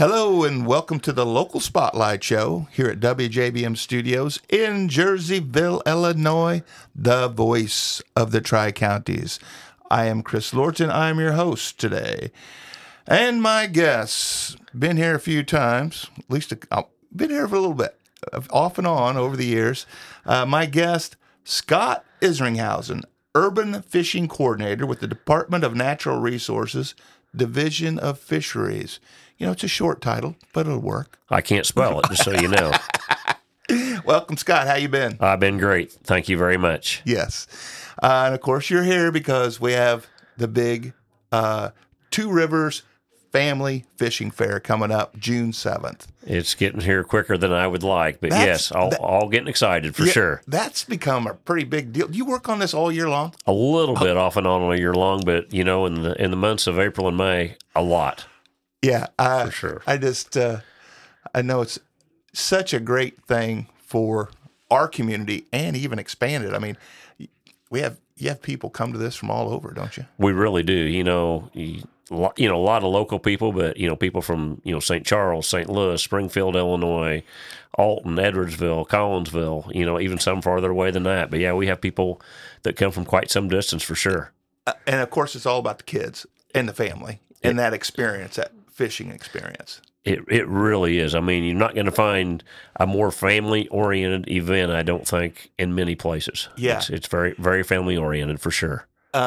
Hello and welcome to the Local Spotlight Show here at WJBM Studios in Jerseyville, Illinois, the voice of the Tri-Counties. I am Chris Lorton. I'm your host today. And my guests, been here a few times, been here for a little bit, off and on over the years. My guest, Scott Isringhausen, Urban Fishing Coordinator with the Department of Natural Resources, Division of Fisheries. You know, it's a short title, but it'll work. I can't spell it, just so you know. Welcome, Scott. How you been? I've been great. Thank you very much. Yes. And, of course, you're here because we have the big Two Rivers Family Fishing Fair coming up June 7th. It's getting here quicker than I would like, but all getting excited for sure. That's become a pretty big deal. Do you work on this all year long? A little bit off and on all year long, but, you know, in the months of April and May, a lot. Yeah, for sure. I know it's such a great thing for our community and even expanded. I mean, you have people come to this from all over, don't you? We really do. You know, a lot of local people, but, you know, people from, you know, St. Charles, St. Louis, Springfield, Illinois, Alton, Edwardsville, Collinsville, you know, even some farther away than that. But, yeah, we have people that come from quite some distance for sure. And, of course, it's all about the kids and the family and that experience, that fishing experience. It really is. I mean, you're not going to find a more family-oriented event, I don't think, in many places. Yeah. It's very, very family-oriented for sure.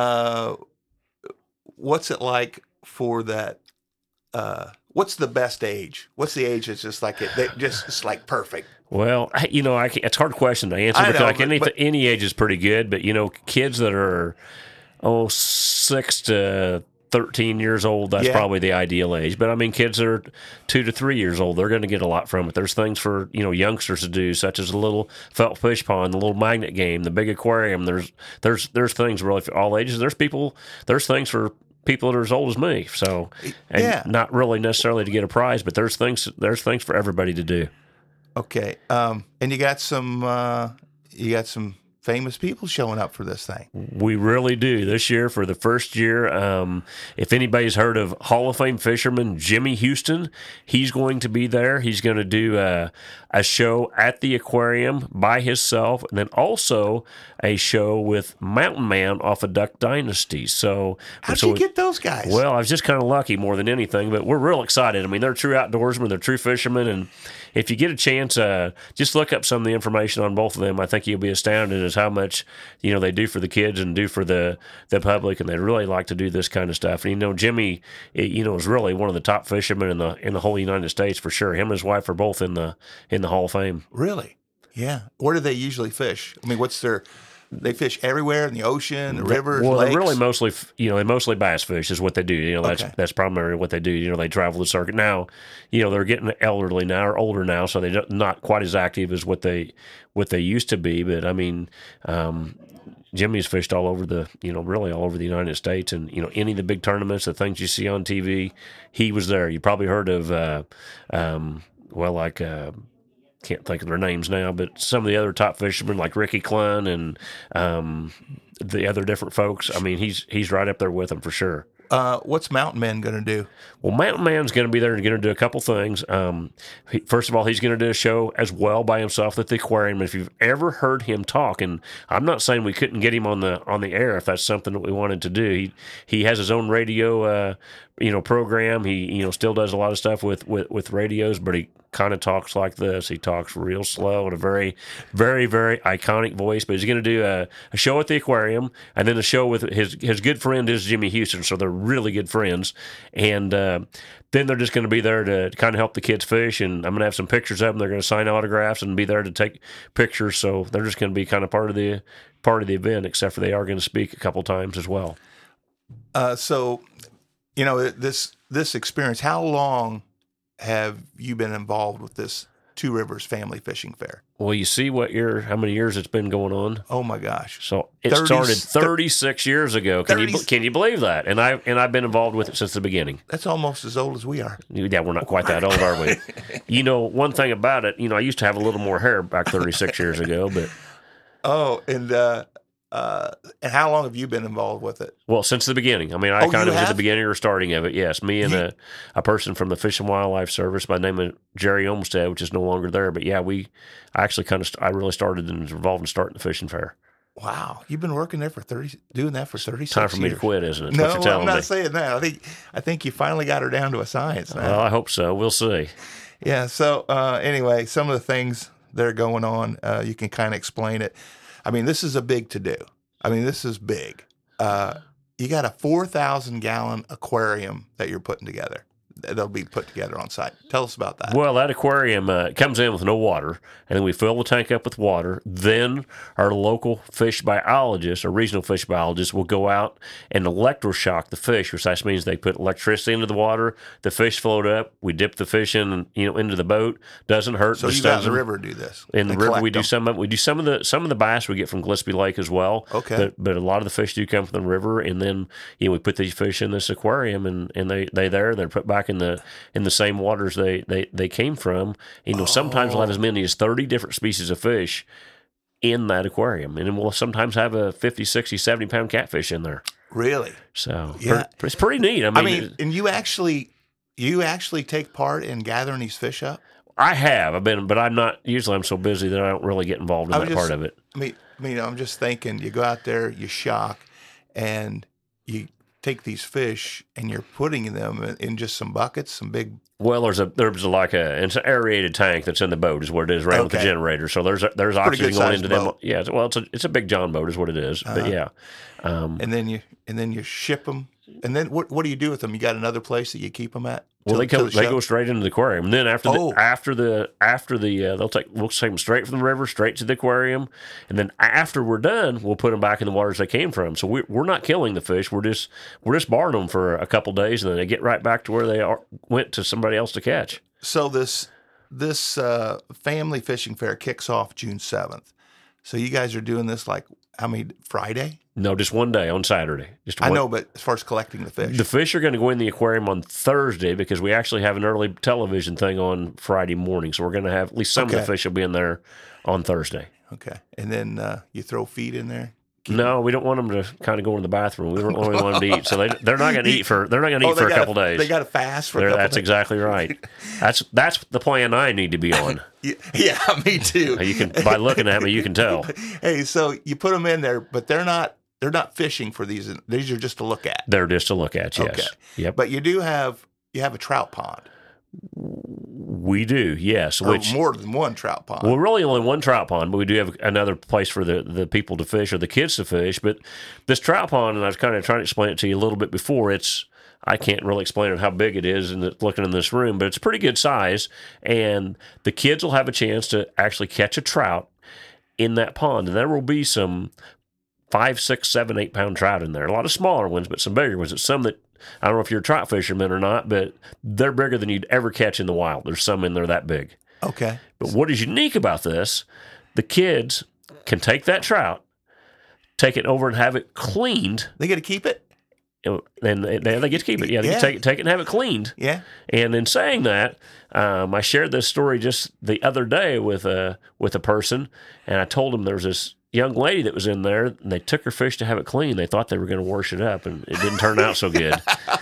What's it like for that? What's the best age? What's the age that's just like it's like perfect? Well, you know, it's a hard question to answer because any age is pretty good, but, you know, kids that are, 6 to 13 years old, that's probably the ideal age. But I mean, kids that are 2 to 3 years old, they're going to get a lot from it. There's things for, you know, youngsters to do, such as a little felt fish pond, the little magnet game, the big aquarium. There's things really for all ages. There's things for people that are as old as me. So, not really necessarily to get a prize, but there's things for everybody to do. Okay. And you got some famous people showing up for this thing. We really do. This year, for the first year, if anybody's heard of Hall of Fame fisherman Jimmy Houston, he's going to be there. He's going to do a show at the aquarium by himself, and then also a show with Mountain Man off of Duck Dynasty. How'd you get those guys? Well, I was just kind of lucky more than anything, but we're real excited. I mean, they're true outdoorsmen, they're true fishermen, and if you get a chance, just look up some of the information on both of them. I think you'll be astounded as how much, you know, they do for the kids and do for the public, and they really like to do this kind of stuff. And, you know, Jimmy, is really one of the top fishermen in the whole United States for sure. Him and his wife are both in the Hall of Fame. Really? Yeah. Where do they usually fish? I mean, they fish everywhere in the ocean, the rivers, well, lakes? They're really mostly bass fish is what they do. You know, that's primarily what they do. You know, they travel the circuit. Now, you know, they're getting elderly now or older now, so they're not quite as active as what they used to be. But I mean, Jimmy's fished all over really all over the United States, and, you know, any of the big tournaments, the things you see on TV, he was there. You probably heard of, can't think of their names now, but some of the other top fishermen like Ricky Klein and the other different folks. I mean, he's right up there with them for sure. What's Mountain Man going to do? Well, Mountain Man's going to be there and going to do a couple things. First of all, he's going to do a show as well by himself at the aquarium. If you've ever heard him talk, and I'm not saying we couldn't get him on the air if that's something that we wanted to do. He has his own radio program. He still does a lot of stuff with radios, but he kind of talks like this. He talks real slow in a very, very, very iconic voice. But he's going to do a show at the aquarium, and then a show with his good friend is Jimmy Houston. So they're really good friends, and then they're just going to be there to kind of help the kids fish. And I'm going to have some pictures of them. They're going to sign autographs and be there to take pictures. So they're just going to be kind of part of the event, except for they are going to speak a couple times as well. So, you know, this experience, how long have you been involved with this Two Rivers Family Fishing Fair? Well, you see how many years it's been going on? Oh my gosh! So it started 36 years ago. Can you believe that? And I've been involved with it since the beginning. That's almost as old as we are. Yeah, we're not quite that old, are we? You know, one thing about it, you know, I used to have a little more hair back 36 years ago, but And how long have you been involved with it? Well, since the beginning. I mean, I Oh, kind you of was at the have? beginning or starting of it. Yes, me and a person from the Fish and Wildlife Service by the name of Jerry Olmsted, which is no longer there. But yeah, I actually I really started and was involved in starting the fishing fair. Wow, you've been working there for doing that for 36 Time for me years. to quit, isn't it? No, What you're telling I'm not me. saying that. I think you finally got her down to a science now. Well, I hope so. We'll see. Yeah. So anyway, some of the things that are going on, you can kind of explain it. I mean, this is a big to do. I mean, this is big. You got a 4,000-gallon aquarium that you're putting together. That'll be put together on site. Tell us about that. Well, that aquarium comes in with no water, and then we fill the tank up with water. Then our local fish biologist or regional fish biologist will go out and electroshock the fish, which that means they put electricity into the water. The fish float up. We dip the fish into the boat. Doesn't hurt. So you got in the river do this. In the and river, collect we do them. some of it. We do some of the bass we get from Gillespie Lake as well. Okay. But a lot of the fish do come from the river, and then we put these fish in this aquarium, and they're put back in the same waters they came from. Sometimes we'll have as many as 30 different species of fish in that aquarium, and then we'll sometimes have a 50, 60, 70-pound catfish in there. Really? So Yeah. it's pretty neat. I mean, and you actually take part in gathering these fish up? I've been, but I'm not. Usually, I'm so busy that I don't really get involved in that part of it. I mean, I'm just thinking, you go out there, you shock, and you take these fish, and you're putting them in just some buckets, some big. Well, it's an aerated tank that's in the boat, is what it is, right with the Okay. generator. So there's Pretty oxygen going good-sized into them. boat. Yeah, it's a big John boat, is what it is. But yeah, And then you ship them, and then what do you do with them? You got another place that you keep them at? well, they till the show? go straight into the aquarium. And then we'll take them straight from the river straight to the aquarium, and then after we're done, we'll put them back in the waters they came from. So we're not killing the fish. We're just barring them for a couple days, and then they get right back to where they went to somebody else to catch. So this family fishing fair kicks off June 7th. So you guys are doing this Friday? No, just one day on Saturday. I know, but as far as collecting the fish. The fish are going to go in the aquarium on Thursday because we actually have an early television thing on Friday morning. So we're going to have at least some of the fish will be in there on Thursday. Okay. And then you throw feed in there? No, we don't want them to kind of go in the bathroom. We don't only want them to eat, so they're not going to eat for a couple days. They got to fast for a couple days. That's exactly right. That's the plan I need to be on. Yeah, me too. You can, by looking at me, you can tell. Hey, so you put them in there, but they're not fishing for these. These are just to look at. They're just to look at. Yes. Okay. Yep. But you have a trout pond. We do, yes. Or more than one trout pond. Well, really only one trout pond, but we do have another place for the people to fish or the kids to fish. But this trout pond, and I was kind of trying to explain it to you a little bit before, I can't really explain it how big it is looking in this room, but it's a pretty good size. And the kids will have a chance to actually catch a trout in that pond. And there will be some 5, 6, 7, 8 pound trout in there. A lot of smaller ones, but some bigger ones. It's some that, I don't know if you're a trout fisherman or not, but they're bigger than you'd ever catch in the wild. There's some in there that big. Okay. But what is unique about this, the kids can take that trout, take it over and have it cleaned. They get to keep it? And they get to keep it. Yeah, they can take it and have it cleaned. Yeah. And in saying that, I shared this story just the other day with a person, and I told them there was this young lady that was in there, and they took her fish to have it cleaned. They thought they were going to wash it up, and it didn't turn out so good.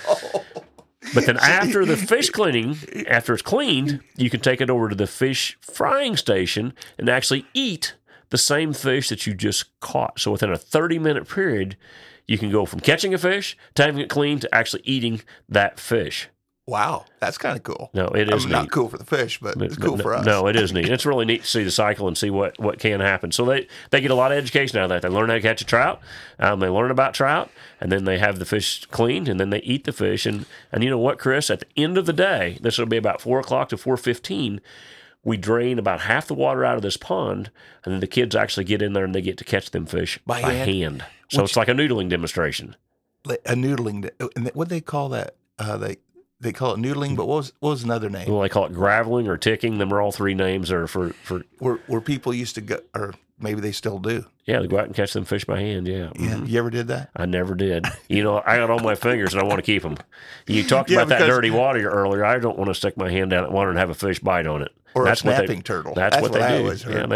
But then after the fish cleaning, after it's cleaned, you can take it over to the fish frying station and actually eat the same fish that you just caught. So within a 30-minute period, you can go from catching a fish to having it cleaned to actually eating that fish. Wow, that's kind of cool. No, it is neat. Not cool for the fish, but it's cool for us. No, it is neat. It's really neat to see the cycle and see what can happen. So they get a lot of education out of that. They learn how to catch a trout. They learn about trout, and then they have the fish cleaned, and then they eat the fish. And you know what, Chris? At the end of the day, this will be about 4 o'clock to 4:15. We drain about half the water out of this pond, and then the kids actually get in there and they get to catch them fish by hand. So it's like a noodling demonstration. A noodling. What do they call that? They call it noodling, but what was another name? Well, they call it graveling or ticking. Them are all three names are for where people used to go, or maybe they still do. Yeah, they go out and catch them fish by hand. Yeah. Yeah. You ever did that? I never did. You know, I got all my fingers and I want to keep them. You talked Yeah, about that because- dirty water earlier. I don't want to stick my hand down in water and have a fish bite on it. Or That's a what snapping turtle. That's what I they do. always heard. Yeah,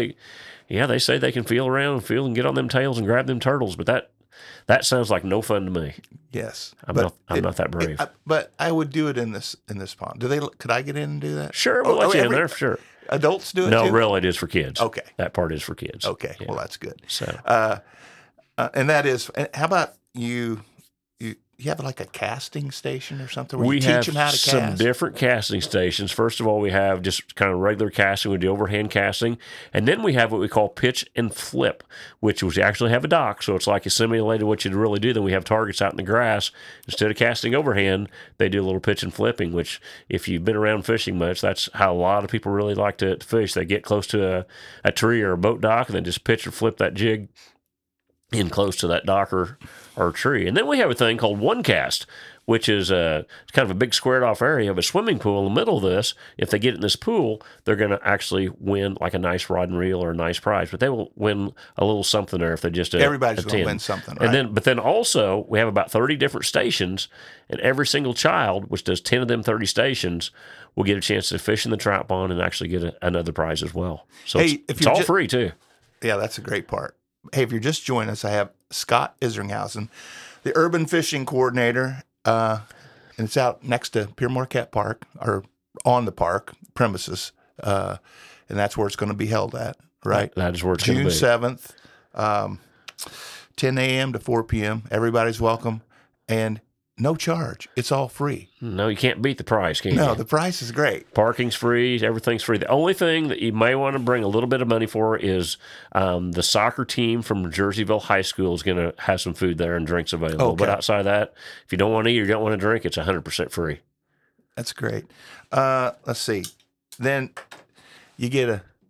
they say they can feel around and feel and get on them tails and grab them turtles, but that sounds like no fun to me. Yes. I'm not that brave. But I would do it in this pond. Could I get in and do that? Sure, we'll let you in there for sure. Adults do it No, too? really, it is for kids. Okay. That part is for kids. Okay. Yeah. Well, that's good. So And that is, how about you have like a casting station or something where we you have teach them how to some cast? different casting stations. First of all, we have just kind of regular casting. We do overhand casting. And then we have what we call pitch and flip, which we actually have a dock. So it's like a simulated what you'd really do. Then we have targets out in the grass. Instead of casting overhand, they do a little pitch and flipping, which if you've been around fishing much, that's how a lot of people really like to fish. They get close to a tree or a boat dock and then just pitch or flip that jig in close to that dock or tree. And then we have a thing called one cast, which is kind of a big squared off area of a swimming pool in the middle of this. If they get in this pool, they're going to actually win like a nice rod and reel or a nice prize, but they will win a little something there if they just Everybody's going to attend. win something, right? And then also we have about 30 different stations, and every single child, which does 10 of them 30 stations, will get a chance to fish in the trout pond and actually get another prize as well. So Hey, if it's you're all ju- free too. Yeah, that's a great part. Hey, if you're just joining us, I have Scott Isringhausen, the urban fishing coordinator, and it's out next to Pierre Marquette Park, or on the park premises, and that's where it's going to be held at, right? That is where it's going to June be. 7th, 10 a.m. to 4 p.m. Everybody's welcome, and no charge. It's all free. No, you can't beat the price, can you? No, the price is great. Parking's free. Everything's free. The only thing that you may want to bring a little bit of money for is the soccer team from Jerseyville High School is going to have some food there and drinks available. Okay. But outside of that, if you don't want to eat or you don't want to drink, it's 100% free. That's great. Let's see. Then you get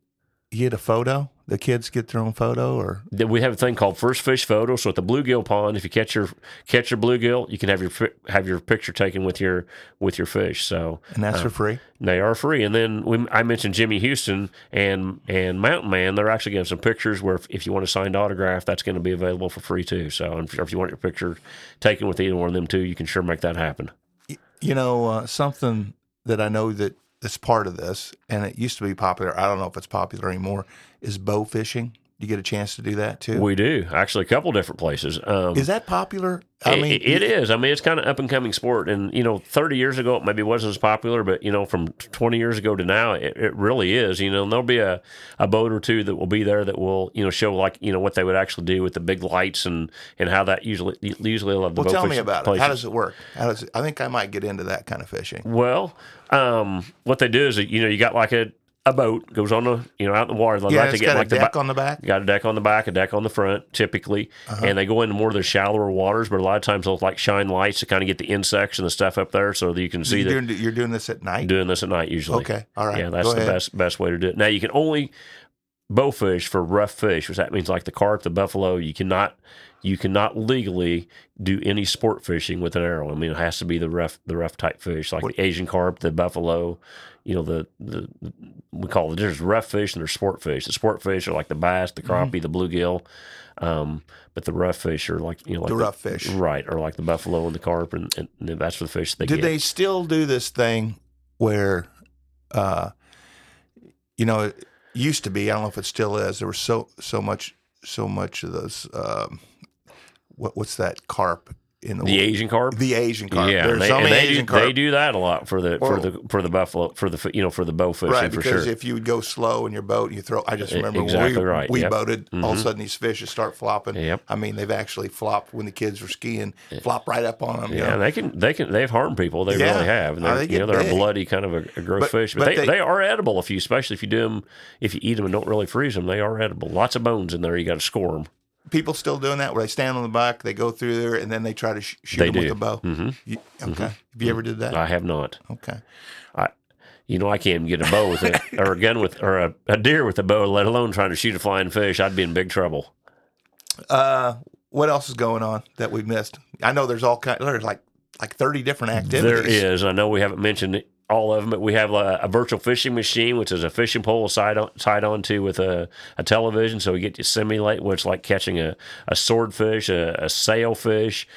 a photo. The kids get their own photo, or Then we have a thing called First Fish Photo. So at the bluegill pond, if you catch your bluegill, you can have your picture taken with your fish. So and that's for free. they are free. And then I mentioned Jimmy Houston and Mountain Man. They're actually getting some pictures where if you want a signed autograph, that's going to be available for free too. So if you want your picture taken with either one of them two, you can sure make that happen. You know, something that I know that's part of this, and it used to be popular. I don't know if it's popular anymore. Is bow fishing? You get a chance to do that too. We do actually a couple different places. Is that popular? It is. I mean, it's kind of up and coming sport. And, 30 years ago, it maybe wasn't as popular, but, from 20 years ago to now, it really is. There'll be a boat or two that will be there that will, show what they would actually do with the big lights and how that usually a lot of the boat tell me fishing about places. it. How does it work? I think I might get into that kind of fishing. Well, what they do is, you got like a boat goes on the, out in the water. They Yeah, like to it's get got like a the deck on the back. You got a deck on the back, a deck on the front, typically, and they go into more of the shallower waters. But a lot of times they'll like shine lights to kind of get the insects and the stuff up there, so that you can see You're doing this at night. doing this at night usually. Okay, all right. Yeah, that's Go the ahead. best way to do it. Now you can only bow fish for rough fish, which that means like the carp, the buffalo. You cannot legally do any sport fishing with an arrow. I mean, it has to be the rough type fish, like the Asian carp, the buffalo. We call it, there's rough fish and there's sport fish. The sport fish are like the bass, the crappie, the bluegill, but the rough fish are like like The rough fish. right? Or like the buffalo and the carp, and that's the fish they Do get. they still do this thing where, it used to be? I don't know if it still is. There was so much of those. What's that carp in The Asian carp. The Asian carp. Yeah, There's and so many they Asian do, carp. they do that a lot for the buffalo for the bow fishing Right, for because sure. if you would go slow in your boat and you throw, I just remember Exactly when right, we yep. boated, all of a sudden these fish just start flopping. Yep. I mean, they've actually flopped when the kids were skiing, flop right up on them. you Yeah, know. they've harmed people. They Yeah. really have. And Oh, they're, they get they're a big. bloody kind of a gross But- fish, but but they- they are edible especially if you do them, if you eat them and don't really freeze them. They are edible. Lots of bones in there. You got to score them. People still doing that where they stand on the back, they go through there, and then they try to shoot They them with do. the bow. Mhm. Okay. Have you ever did that? I have not. Okay. I can't even get a bow with it, or a gun with, or a deer with a bow, let alone trying to shoot a flying fish. I'd be in big trouble. What else is going on that we missed? I know there's all kind. There's like 30 different activities. There is. I know we haven't mentioned all of them, but we have a virtual fishing machine, which is a fishing pole tied onto with a television, so we get to simulate what it's like catching a swordfish, a sailfish.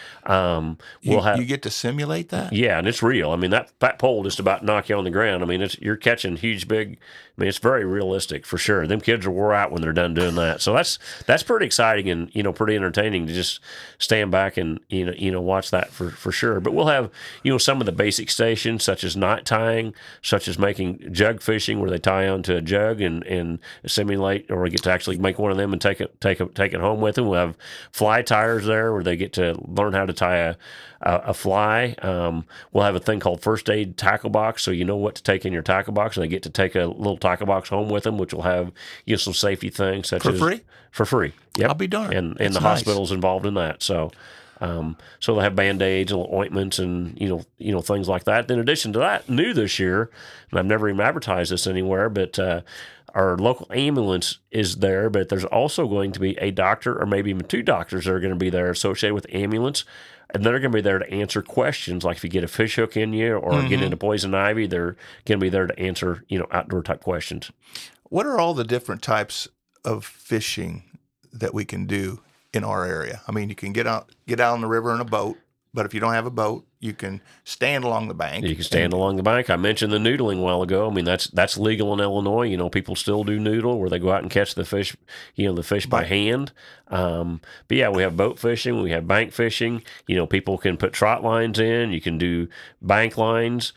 You get to simulate that? Yeah, and it's real. I mean, that pole just about knock you on the ground. I mean, you're catching huge, big. I mean, it's very realistic for sure. Them kids are wore out when they're done doing that. So that's pretty exciting and pretty entertaining to just stand back and watch that for sure. But we'll have some of the basic stations such as night tying, such as making jug fishing where they tie onto a jug and simulate, or get to actually make one of them and take it home with them. We'll have fly tires there where they get to learn how to tie a fly. We'll have a thing called first aid tackle box, so you know what to take in your tackle box, and they get to take a little tackle box home with them, which will have some safety things such as for free. Yep. I'll be darned. And the nice. Hospital's involved in that. So they'll have Band-Aids and ointments and things like that. In addition to that, new this year, and I've never even advertised this anywhere, but our local ambulance is there, but there's also going to be a doctor or maybe even two doctors that are going to be there associated with the ambulance. And they're going to be there to answer questions, like if you get a fish hook in you or get into poison ivy, they're going to be there to answer, outdoor type questions. What are all the different types of fishing that we can do in our area? I mean, you can get out on the river in a boat, but if you don't have a boat, you can stand along the bank. You can stand along the bank. I mentioned the noodling a while ago. I mean, that's legal in Illinois. People still do noodle where they go out and catch the fish, by hand. But yeah, we have boat fishing. We have bank fishing. People can put trot lines in. You can do bank lines.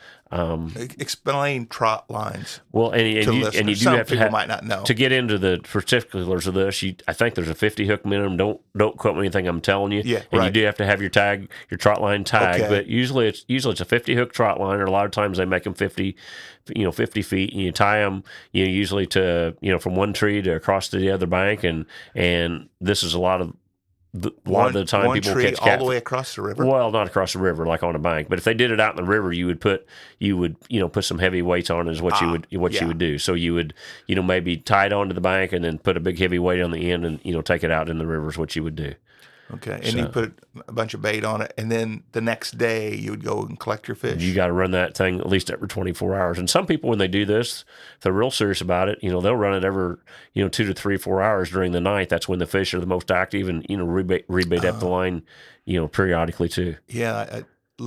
Explain trot lines. Well, and you do Some have to people might not know. To get into the particulars of this. I think there's a 50 hook minimum. Don't quote me anything I'm telling you. Yeah, and right. You do have to have your trot line tagged. Okay. But usually it's a 50 hook trot line, or a lot of times they make them 50 feet, and you tie them usually to from one tree to across to the other bank, and this is a lot of the time one people tree catch all the way across the river. Well, not across the river, like on a bank. But if they did it out in the river, you would put some heavy weights on it, is what you would do. So you would maybe tie it onto the bank and then put a big heavy weight on the end and take it out in the river is what you would do. Okay, and you put a bunch of bait on it, and then the next day you would go and collect your fish. You got to run that thing at least every 24 hours. And some people, when they do this, if they're real serious about it, they'll run it every 2 to 3, 4 hours during the night. That's when the fish are the most active, and rebait up the line, periodically too. Yeah,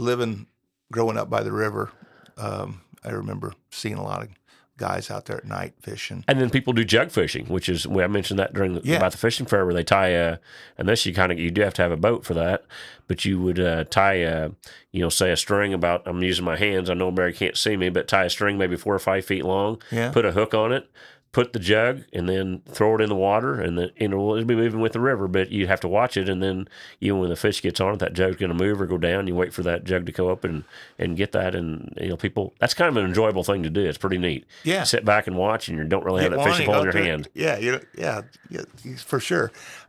growing up by the river, I remember seeing a lot of guys out there at night fishing. And then people do jug fishing, which is, I mentioned that about the fishing fair, where they tie unless you do have to have a boat for that, but you would tie say a string I'm using my hands, I know Barry can't see me, but tie a string maybe 4 or 5 feet long, put a hook on it, put the jug, and then throw it in the water, and then it'll be moving with the river, but you have to watch it, and then when the fish gets on it, that jug's going to move or go down. You wait for that jug to go up and get that, and people, that's kind of an enjoyable thing to do. It's pretty neat. Yeah, you sit back and watch, and you don't really have that fishing pole in your hand. Yeah, for sure.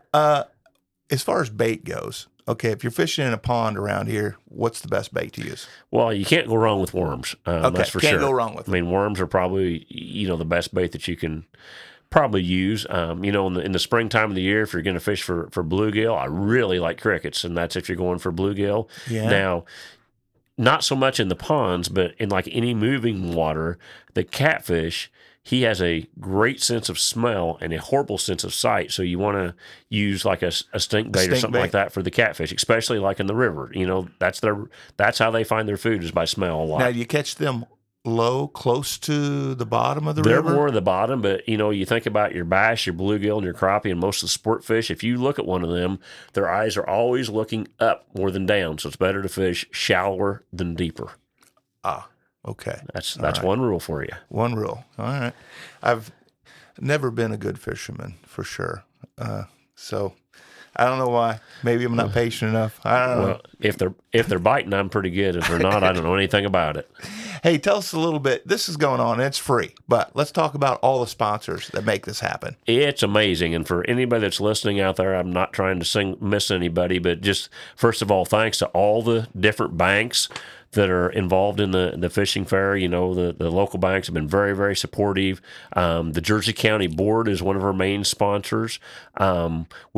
As far as bait goes, okay, if you're fishing in a pond around here, what's the best bait to use? Well, you can't go wrong with worms. That's for sure. Can't go wrong with them. I mean, worms are probably, the best bait that you can probably use. In the springtime of the year, if you're going to fish for bluegill, I really like crickets, and that's if you're going for bluegill. Yeah. Now, not so much in the ponds, but in like any moving water, the catfish, he has a great sense of smell and a horrible sense of sight. So you want to use like a stink bait or something like that for the catfish, especially like in the river. That's how they find their food, is by smell a lot. Now, do you catch them low, close to the bottom of the They're river? They're more at the bottom, but you think about your bass, your bluegill, and your crappie, and most of the sport fish. If you look at one of them, their eyes are always looking up more than down. So it's better to fish shallower than deeper. Okay. That's right. One rule for you. One rule. All right. I've never been a good fisherman, for sure. So I don't know why. Maybe I'm not patient enough. I don't know. Well, if they're biting, I'm pretty good. If they're not, I don't know anything about it. Hey, tell us a little bit. This is going on. It's free, but let's talk about all the sponsors that make this happen. It's amazing. And for anybody that's listening out there, I'm not trying to miss anybody, but just first of all, thanks to all the different banks that are involved in the fishing fair. The local banks have been very, very supportive. The Jersey County Board is one of our main sponsors. We have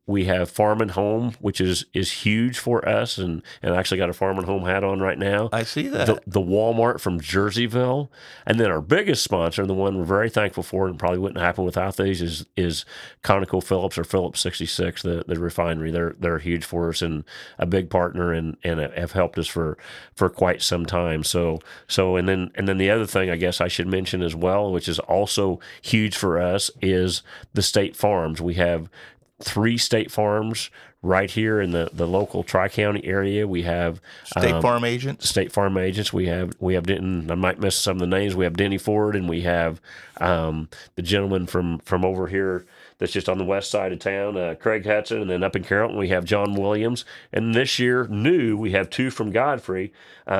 we have Farm and Home, which is huge for us, and I actually got a Farm and Home hat on right now. I see that. The Walmart from Jerseyville, and then our biggest sponsor, and the one we're very thankful for, and probably wouldn't happen without these, is ConocoPhillips or Phillips 66, the refinery. They're huge for us and a big partner, and have helped us for quite some time. So and then the other thing I guess I should mention as well, which is also huge for us, is the state farms. We have 3 state farms right here in the local Tri-County area. We have State Farm agents. State Farm agents. We have Denton. I might miss some of the names. We have Denny Ford, and we have the gentleman from over here that's just on the west side of town, Craig Hudson, and then up in Carrollton we have John Williams. And this year, we have 2 from Godfrey,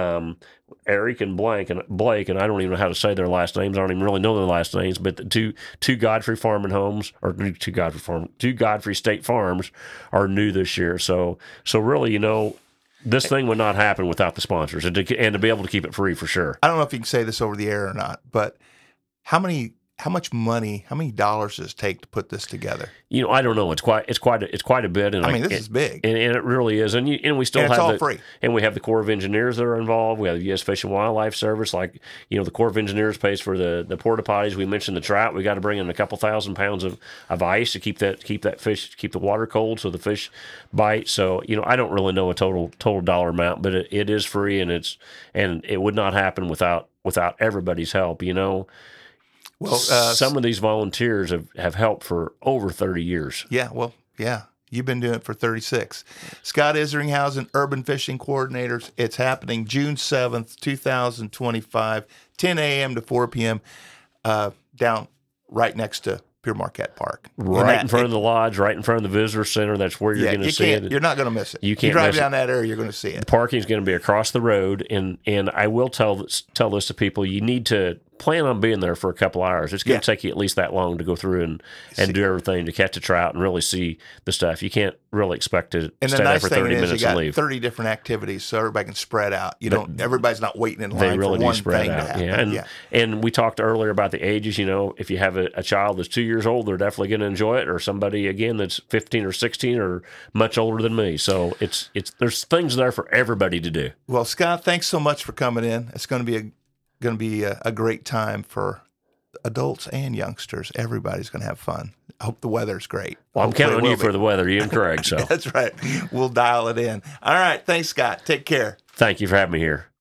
Eric and Blake, and I don't even know how to say their last names. I don't even really know their last names, but the two Godfrey Farm and Homes, or two Godfrey State Farms, are new this year. So really, this thing would not happen without the sponsors, and to be able to keep it free for sure. I don't know if you can say this over the air or not, but how much money, how many dollars does it take to put this together? I don't know. It's quite a bit. And this is big, and it really is. And we still and have all free. And we have the Corps of Engineers that are involved. We have the U.S. Fish and Wildlife Service. The Corps of Engineers pays for the porta potties. We mentioned the trout. We got to bring in a couple thousand pounds of ice to keep the water cold so the fish bite. So I don't really know a total dollar amount, but it is free, and it would not happen without everybody's help. Well, some of these volunteers have helped for over 30 years. Yeah, well, yeah. You've been doing it for 36. Scott Isringhausen, Urban Fishing Coordinators. It's happening June 7th, 2025, 10 a.m. to 4 p.m. Down right next to Pure Marquette Park. Right in front of the lodge, right in front of the visitor center. That's where you're going to see it. You're not going to miss it. You can't drive down that area, you're going to see it. The parking is going to be across the road, and I will tell this to people, you need to plan on being there for a couple hours. It's going to take you at least that long to go through and do everything to catch a trout and really see the stuff. You can't really expect to stay there for 30 minutes and leave. 30 different activities, so everybody can spread out. Everybody's not waiting in line for one thing to happen. And we talked earlier about the ages. If you have a child that's 2 years old, they're definitely going to enjoy it, or somebody again that's 15 or 16 or much older than me. So there's things there for everybody to do. Well, Scott, thanks so much for coming in. It's going to be a great time for adults and youngsters. Everybody's going to have fun. I hope the weather's great. Well, I'm counting on you for the weather. You and Craig. So that's right. We'll dial it in. All right. Thanks, Scott. Take care. Thank you for having me here.